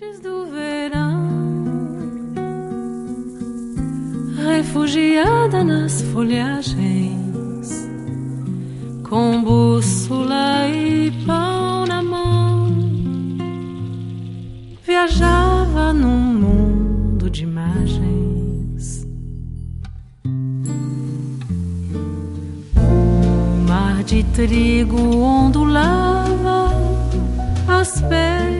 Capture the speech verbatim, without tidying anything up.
Antes do verão, refugiada nas folhagens, com bússola e pão na mão, viajava num mundo de imagens. O mar de trigo ondulava aos pés